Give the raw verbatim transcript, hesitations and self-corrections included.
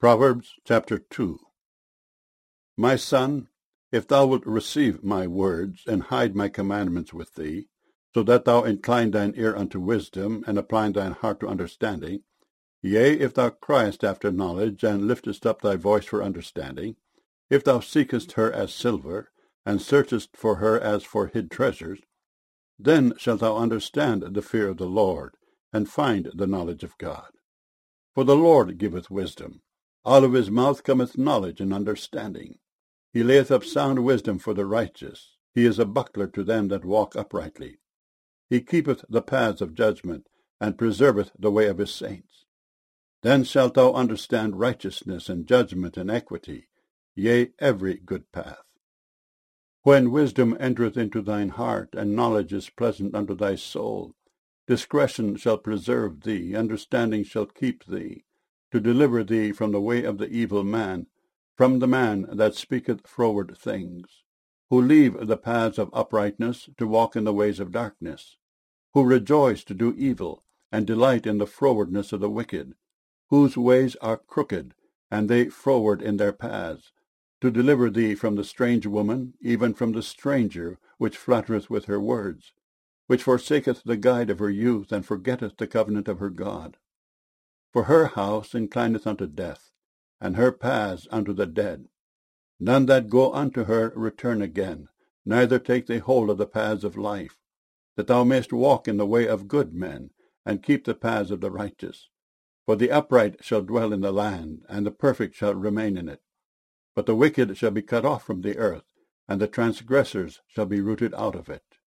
Proverbs chapter two. My son, if thou wilt receive my words, and hide my commandments with thee, so that thou incline thine ear unto wisdom, and apply thine heart to understanding, yea, if thou criest after knowledge, and liftest up thy voice for understanding, if thou seekest her as silver, and searchest for her as for hid treasures, then shalt thou understand the fear of the Lord, and find the knowledge of God. For the Lord giveth wisdom. Out of his mouth cometh knowledge and understanding. He layeth up sound wisdom for the righteous. He is a buckler to them that walk uprightly. He keepeth the paths of judgment, and preserveth the way of his saints. Then shalt thou understand righteousness and judgment and equity, yea, every good path. When wisdom entereth into thine heart, and knowledge is pleasant unto thy soul, discretion shall preserve thee, understanding shall keep thee, to deliver thee from the way of the evil man, from the man that speaketh froward things, who leave the paths of uprightness to walk in the ways of darkness, who rejoice to do evil, and delight in the frowardness of the wicked, whose ways are crooked, and they froward in their paths, to deliver thee from the strange woman, even from the stranger, which flattereth with her words, which forsaketh the guide of her youth, and forgetteth the covenant of her God. For her house inclineth unto death, and her paths unto the dead. None that go unto her return again, neither take they hold of the paths of life, that thou mayest walk in the way of good men, and keep the paths of the righteous. For the upright shall dwell in the land, and the perfect shall remain in it. But the wicked shall be cut off from the earth, and the transgressors shall be rooted out of it.